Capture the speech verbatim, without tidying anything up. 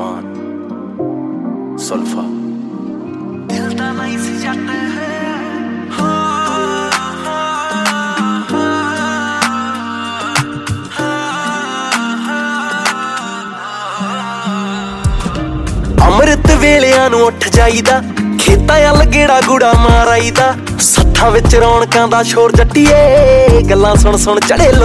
रहमान सुल्फा दिल दा नहीं सी जट अमृत वेलियां नूं उठ जाईदा खेतां अल गेड़ा गुड़ा मार आईदा सत्थां विच रौणकां दा शोर जट्टीए गल्लां सुन सुन चढ़े